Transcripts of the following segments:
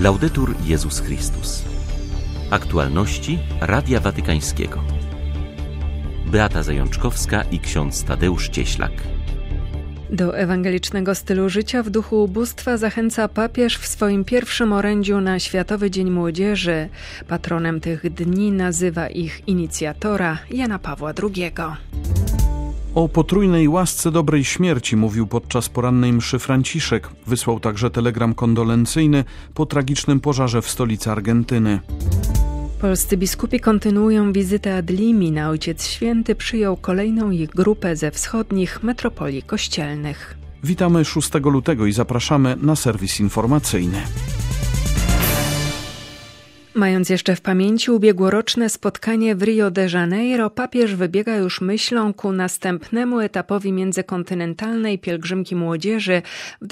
Laudetur Jezus Chrystus. Aktualności Radia Watykańskiego. Beata Zajączkowska i ksiądz Tadeusz Cieślak. Do ewangelicznego stylu życia w duchu ubóstwa zachęca papież w swoim pierwszym orędziu na Światowy Dzień Młodzieży. Patronem tych dni nazywa ich inicjatora Jana Pawła II. O potrójnej łasce dobrej śmierci mówił podczas porannej mszy Franciszek. Wysłał także telegram kondolencyjny po tragicznym pożarze w stolicy Argentyny. Polscy biskupi kontynuują wizytę ad limina. Ojciec Święty przyjął kolejną ich grupę ze wschodnich metropolii kościelnych. Witamy 6 lutego i zapraszamy na serwis informacyjny. Mając jeszcze w pamięci ubiegłoroczne spotkanie w Rio de Janeiro, papież wybiega już myślą ku następnemu etapowi międzykontynentalnej pielgrzymki młodzieży w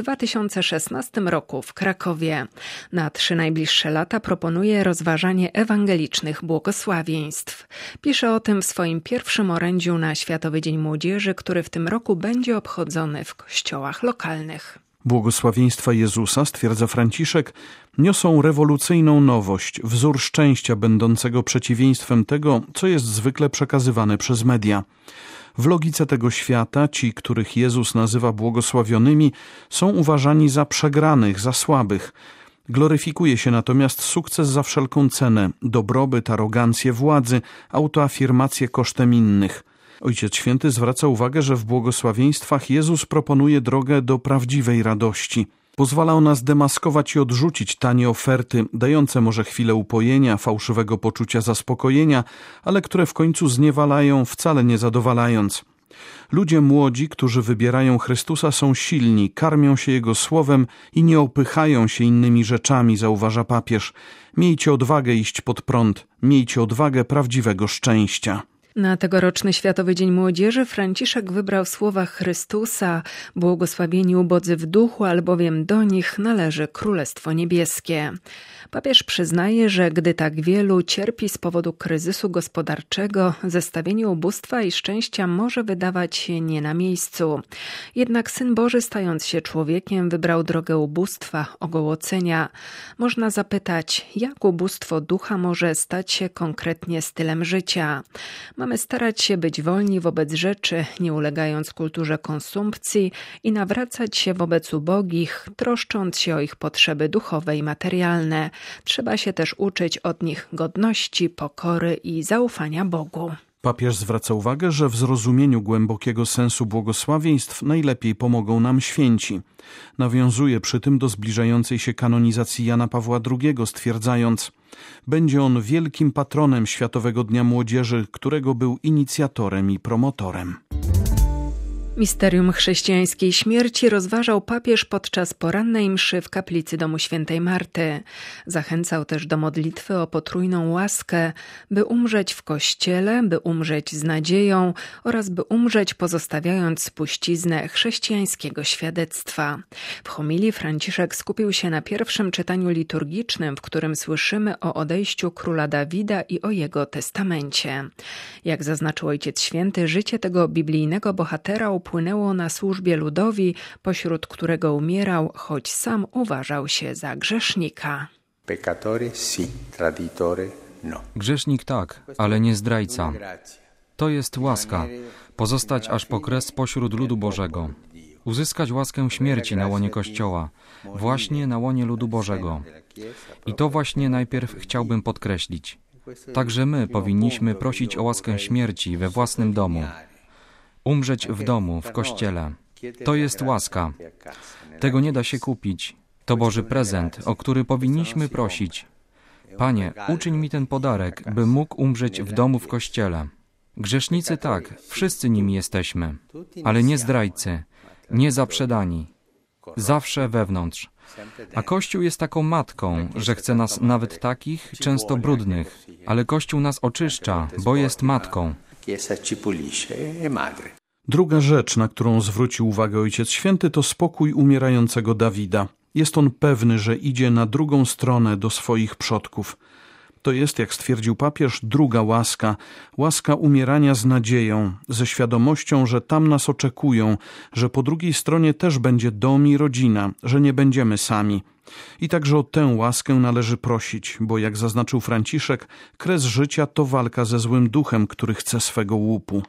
2016 roku w Krakowie. Na 3 najbliższe lata proponuje rozważanie ewangelicznych błogosławieństw. Pisze o tym w swoim pierwszym orędziu na Światowy Dzień Młodzieży, który w tym roku będzie obchodzony w kościołach lokalnych. Błogosławieństwa Jezusa, stwierdza Franciszek, niosą rewolucyjną nowość, wzór szczęścia będącego przeciwieństwem tego, co jest zwykle przekazywane przez media. W logice tego świata ci, których Jezus nazywa błogosławionymi, są uważani za przegranych, za słabych. Gloryfikuje się natomiast sukces za wszelką cenę, dobrobyt, arogancję władzy, autoafirmację kosztem innych. Ojciec Święty zwraca uwagę, że w błogosławieństwach Jezus proponuje drogę do prawdziwej radości. Pozwala ona zdemaskować i odrzucić tanie oferty, dające może chwilę upojenia, fałszywego poczucia zaspokojenia, ale które w końcu zniewalają, wcale nie zadowalając. Ludzie młodzi, którzy wybierają Chrystusa, są silni, karmią się Jego słowem i nie opychają się innymi rzeczami, zauważa papież. Miejcie odwagę iść pod prąd, miejcie odwagę prawdziwego szczęścia. Na tegoroczny Światowy Dzień Młodzieży Franciszek wybrał słowa Chrystusa: błogosławieni ubodzy w duchu, albowiem do nich należy Królestwo Niebieskie. Papież przyznaje, że gdy tak wielu cierpi z powodu kryzysu gospodarczego, zestawienie ubóstwa i szczęścia może wydawać się nie na miejscu. Jednak Syn Boży, stając się człowiekiem, wybrał drogę ubóstwa, ogołocenia. Można zapytać, jak ubóstwo ducha może stać się konkretnie stylem życia? Mamy starać się być wolni wobec rzeczy, nie ulegając kulturze konsumpcji i nawracać się wobec ubogich, troszcząc się o ich potrzeby duchowe i materialne. Trzeba się też uczyć od nich godności, pokory i zaufania Bogu. Papież zwraca uwagę, że w zrozumieniu głębokiego sensu błogosławieństw najlepiej pomogą nam święci. Nawiązuje przy tym do zbliżającej się kanonizacji Jana Pawła II, stwierdzając: będzie on wielkim patronem Światowego Dnia Młodzieży, którego był inicjatorem i promotorem. Misterium chrześcijańskiej śmierci rozważał papież podczas porannej mszy w kaplicy domu świętej Marty. Zachęcał też do modlitwy o potrójną łaskę, by umrzeć w Kościele, by umrzeć z nadzieją oraz by umrzeć pozostawiając spuściznę chrześcijańskiego świadectwa. W homilii Franciszek skupił się na pierwszym czytaniu liturgicznym, w którym słyszymy o odejściu króla Dawida i o jego testamencie. Jak zaznaczył Ojciec Święty, życie tego biblijnego bohatera upłynęło na służbie ludowi, pośród którego umierał, choć sam uważał się za grzesznika. Grzesznik tak, ale nie zdrajca. To jest łaska, pozostać aż po kres pośród ludu Bożego. Uzyskać łaskę śmierci na łonie Kościoła, właśnie na łonie ludu Bożego. I to właśnie najpierw chciałbym podkreślić. Także my powinniśmy prosić o łaskę śmierci we własnym domu. Umrzeć w domu, w Kościele. To jest łaska. Tego nie da się kupić. To Boży prezent, o który powinniśmy prosić. Panie, uczyń mi ten podarek, bym mógł umrzeć w domu, w Kościele. Grzesznicy tak, wszyscy nimi jesteśmy, ale nie zdrajcy, nie zaprzedani. Zawsze wewnątrz. A Kościół jest taką matką, że chce nas nawet takich, często brudnych, ale Kościół nas oczyszcza, bo jest matką. Druga rzecz, na którą zwrócił uwagę Ojciec Święty, to spokój umierającego Dawida. Jest on pewny, że idzie na drugą stronę do swoich przodków. To jest, jak stwierdził papież, druga łaska. Łaska umierania z nadzieją, ze świadomością, że tam nas oczekują, że po drugiej stronie też będzie dom i rodzina, że nie będziemy sami. I także o tę łaskę należy prosić, bo jak zaznaczył Franciszek, kres życia to walka ze złym duchem, który chce swego łupu.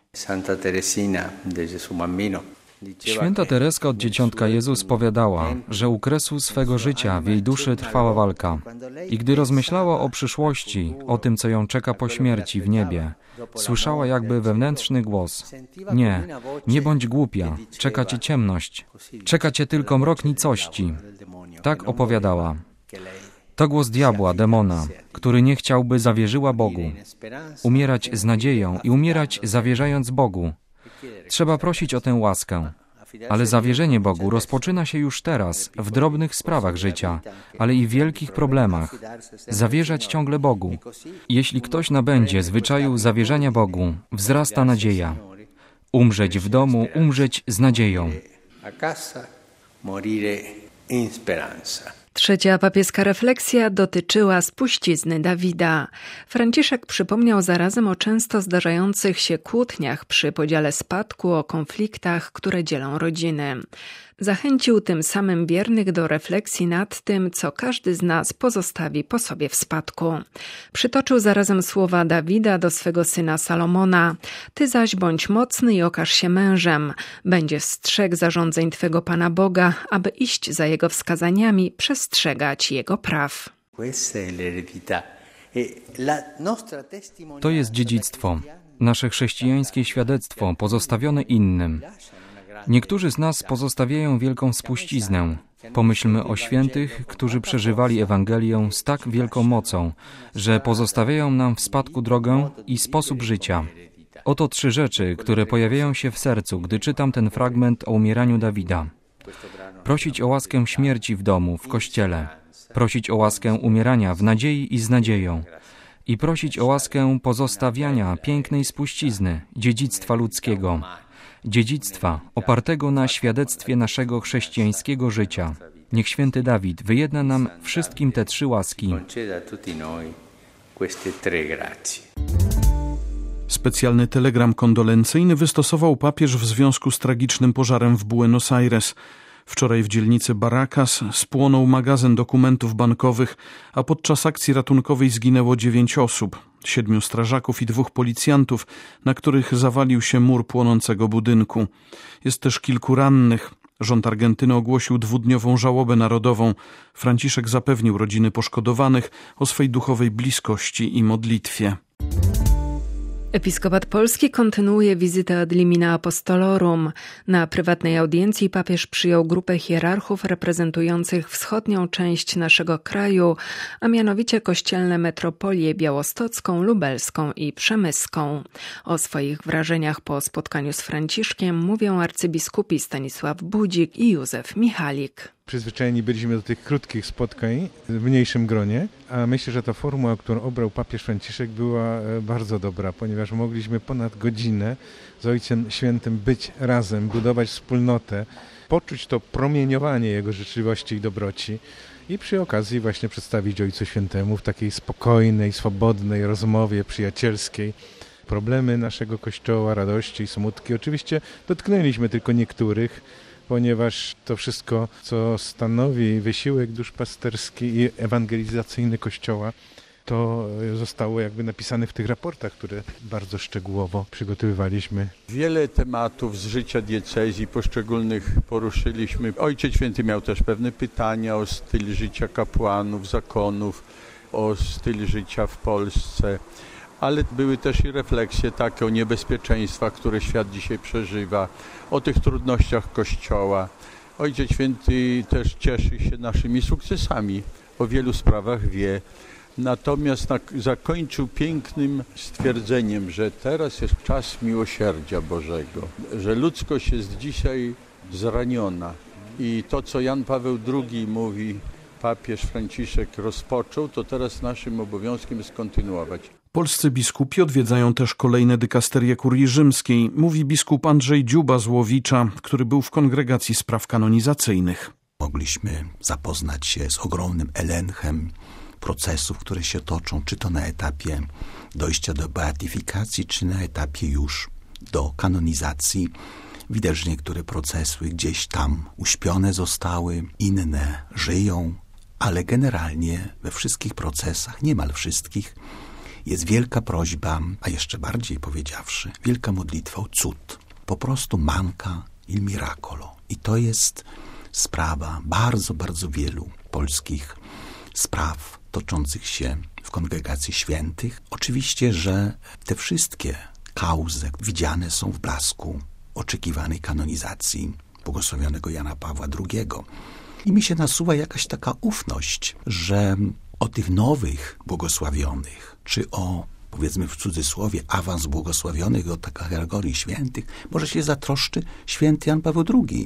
Święta Tereska od Dzieciątka Jezus powiadała, że u kresu swego życia w jej duszy trwała walka. I gdy rozmyślała o przyszłości, o tym, co ją czeka po śmierci w niebie, słyszała jakby wewnętrzny głos: nie bądź głupia, czeka cię ciemność, czeka cię tylko mrok nicości. Tak opowiadała. To głos diabła, demona, który nie chciałby zawierzyła Bogu. Umierać z nadzieją i umierać zawierzając Bogu. Trzeba prosić o tę łaskę, ale zawierzenie Bogu rozpoczyna się już teraz, w drobnych sprawach życia, ale i w wielkich problemach. Zawierzać ciągle Bogu. Jeśli ktoś nabędzie zwyczaju zawierzania Bogu, wzrasta nadzieja. Umrzeć w domu, umrzeć z nadzieją. Trzecia papieska refleksja dotyczyła spuścizny Dawida. Franciszek przypomniał zarazem o często zdarzających się kłótniach przy podziale spadku, o konfliktach, które dzielą rodziny. Zachęcił tym samym wiernych do refleksji nad tym, co każdy z nas pozostawi po sobie w spadku. Przytoczył zarazem słowa Dawida do swego syna Salomona: Ty zaś bądź mocny i okaż się mężem. Będziesz strzegł zarządzeń Twego Pana Boga, aby iść za Jego wskazaniami, przestrzegać Jego praw. To jest dziedzictwo, nasze chrześcijańskie świadectwo pozostawione innym. Niektórzy z nas pozostawiają wielką spuściznę. Pomyślmy o świętych, którzy przeżywali Ewangelię z tak wielką mocą, że pozostawiają nam w spadku drogę i sposób życia. Oto 3 rzeczy, które pojawiają się w sercu, gdy czytam ten fragment o umieraniu Dawida. Prosić o łaskę śmierci w domu, w kościele. Prosić o łaskę umierania w nadziei i z nadzieją. I prosić o łaskę pozostawiania pięknej spuścizny, dziedzictwa ludzkiego. Dziedzictwa opartego na świadectwie naszego chrześcijańskiego życia. Niech święty Dawid wyjedna nam wszystkim te 3 łaski. Specjalny telegram kondolencyjny wystosował papież w związku z tragicznym pożarem w Buenos Aires. Wczoraj w dzielnicy Baracas spłonął magazyn dokumentów bankowych, a podczas akcji ratunkowej zginęło 9 osób, 7 strażaków i 2 policjantów, na których zawalił się mur płonącego budynku. Jest też kilku rannych. Rząd Argentyny ogłosił 2-dniową żałobę narodową. Franciszek zapewnił rodziny poszkodowanych o swej duchowej bliskości i modlitwie. Episkopat Polski kontynuuje wizytę ad limina apostolorum. Na prywatnej audiencji papież przyjął grupę hierarchów reprezentujących wschodnią część naszego kraju, a mianowicie kościelne metropolie białostocką, lubelską i przemyską. O swoich wrażeniach po spotkaniu z Franciszkiem mówią arcybiskupi Stanisław Budzik i Józef Michalik. Przyzwyczajeni byliśmy do tych krótkich spotkań w mniejszym gronie, a myślę, że ta formuła, którą obrał papież Franciszek, była bardzo dobra, ponieważ mogliśmy ponad godzinę z Ojcem Świętym być razem, budować wspólnotę, poczuć to promieniowanie Jego życzliwości i dobroci i przy okazji właśnie przedstawić Ojcu Świętemu w takiej spokojnej, swobodnej rozmowie przyjacielskiej problemy naszego Kościoła, radości i smutki. Oczywiście dotknęliśmy tylko niektórych, ponieważ to wszystko, co stanowi wysiłek duszpasterski i ewangelizacyjny Kościoła, to zostało jakby napisane w tych raportach, które bardzo szczegółowo przygotowywaliśmy. Wiele tematów z życia diecezji poszczególnych poruszyliśmy. Ojciec Święty miał też pewne pytania o styl życia kapłanów, zakonów, o styl życia w Polsce. Ale były też i refleksje takie o niebezpieczeństwach, które świat dzisiaj przeżywa, o tych trudnościach Kościoła. Ojciec Święty też cieszy się naszymi sukcesami, o wielu sprawach wie. Natomiast zakończył pięknym stwierdzeniem, że teraz jest czas miłosierdzia Bożego, że ludzkość jest dzisiaj zraniona i to, co Jan Paweł II mówi, papież Franciszek rozpoczął, to teraz naszym obowiązkiem jest kontynuować. Polscy biskupi odwiedzają też kolejne dykasterie kurii rzymskiej, mówi biskup Andrzej Dziuba z Łowicza, który był w Kongregacji Spraw Kanonizacyjnych. Mogliśmy zapoznać się z ogromnym elenchem procesów, które się toczą, czy to na etapie dojścia do beatyfikacji, czy na etapie już do kanonizacji. Widać, że niektóre procesy gdzieś tam uśpione zostały, inne żyją, ale generalnie we wszystkich procesach, niemal wszystkich, jest wielka prośba, a jeszcze bardziej powiedziawszy, wielka modlitwa o cud. Po prostu manca il miracolo. I to jest sprawa bardzo, bardzo wielu polskich spraw toczących się w Kongregacji Świętych. Oczywiście, że te wszystkie kauzy widziane są w blasku oczekiwanej kanonizacji błogosławionego Jana Pawła II. I mi się nasuwa jakaś taka ufność, że o tych nowych błogosławionych, czy o, powiedzmy w cudzysłowie, awans błogosławionych do kategorii świętych, może się zatroszczy święty Jan Paweł II.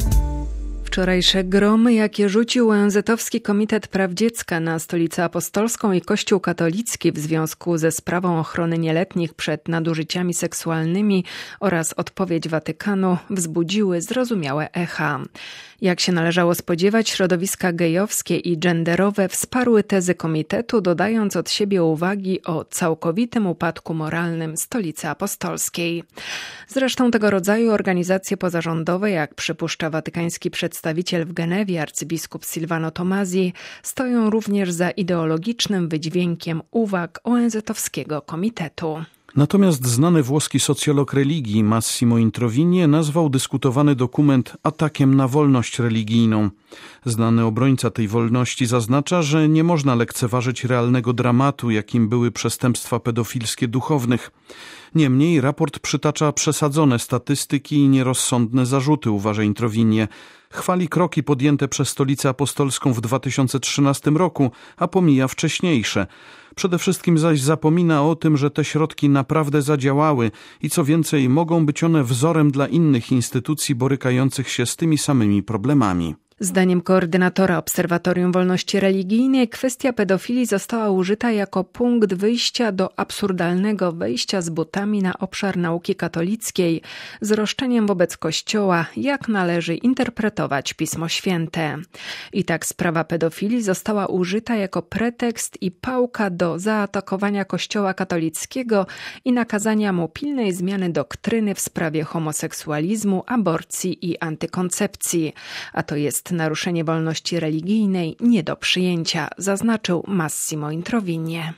Wczorajsze gromy, jakie rzucił ONZ-owski Komitet Praw Dziecka na Stolicę Apostolską i Kościół katolicki w związku ze sprawą ochrony nieletnich przed nadużyciami seksualnymi oraz odpowiedź Watykanu wzbudziły zrozumiałe echa. Jak się należało spodziewać, środowiska gejowskie i genderowe wsparły tezy komitetu, dodając od siebie uwagi o całkowitym upadku moralnym Stolicy Apostolskiej. Zresztą tego rodzaju organizacje pozarządowe, jak przypuszcza watykański przedstawiciel w Genewie, arcybiskup Silvano Tomasi, stoją również za ideologicznym wydźwiękiem uwag ONZ-owskiego komitetu. Natomiast znany włoski socjolog religii Massimo Introvigne nazwał dyskutowany dokument atakiem na wolność religijną. Znany obrońca tej wolności zaznacza, że nie można lekceważyć realnego dramatu, jakim były przestępstwa pedofilskie duchownych. Niemniej raport przytacza przesadzone statystyki i nierozsądne zarzuty, uważa Introvigne. Chwali kroki podjęte przez Stolicę Apostolską w 2013 roku, a pomija wcześniejsze. Przede wszystkim zaś zapomina o tym, że te środki naprawdę zadziałały i co więcej, mogą być one wzorem dla innych instytucji borykających się z tymi samymi problemami. Zdaniem koordynatora Obserwatorium Wolności Religijnej kwestia pedofilii została użyta jako punkt wyjścia do absurdalnego wejścia z butami na obszar nauki katolickiej z roszczeniem wobec Kościoła, jak należy interpretować Pismo Święte. I tak sprawa pedofilii została użyta jako pretekst i pałka do zaatakowania Kościoła katolickiego i nakazania mu pilnej zmiany doktryny w sprawie homoseksualizmu, aborcji i antykoncepcji. A to jest naruszenie wolności religijnej nie do przyjęcia, zaznaczył Massimo Introvigne.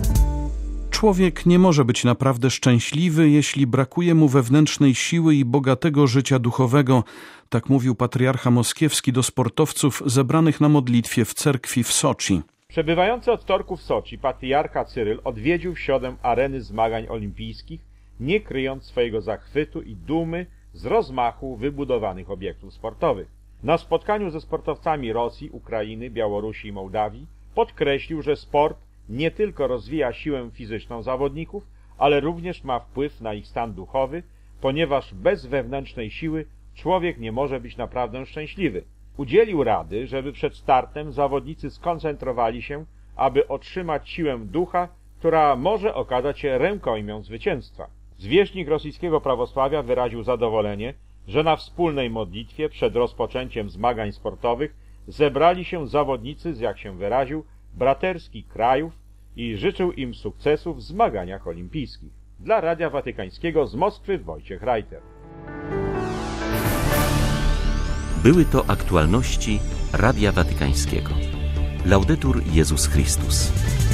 Człowiek nie może być naprawdę szczęśliwy, jeśli brakuje mu wewnętrznej siły i bogatego życia duchowego, tak mówił patriarcha moskiewski do sportowców zebranych na modlitwie w cerkwi w Soczi. Przebywający od wtorku w Soczi patriarcha Cyryl odwiedził w środę areny zmagań olimpijskich, nie kryjąc swojego zachwytu i dumy z rozmachu wybudowanych obiektów sportowych. Na spotkaniu ze sportowcami Rosji, Ukrainy, Białorusi i Mołdawii podkreślił, że sport nie tylko rozwija siłę fizyczną zawodników, ale również ma wpływ na ich stan duchowy, ponieważ bez wewnętrznej siły człowiek nie może być naprawdę szczęśliwy. Udzielił rady, żeby przed startem zawodnicy skoncentrowali się, aby otrzymać siłę ducha, która może okazać się rękojmią zwycięstwa. Zwierzchnik rosyjskiego prawosławia wyraził zadowolenie, że na wspólnej modlitwie przed rozpoczęciem zmagań sportowych zebrali się zawodnicy z, jak się wyraził, braterskich krajów i życzył im sukcesów w zmaganiach olimpijskich. Dla Radia Watykańskiego z Moskwy Wojciech Reiter. Były to aktualności Radia Watykańskiego. Laudetur Jezus Chrystus.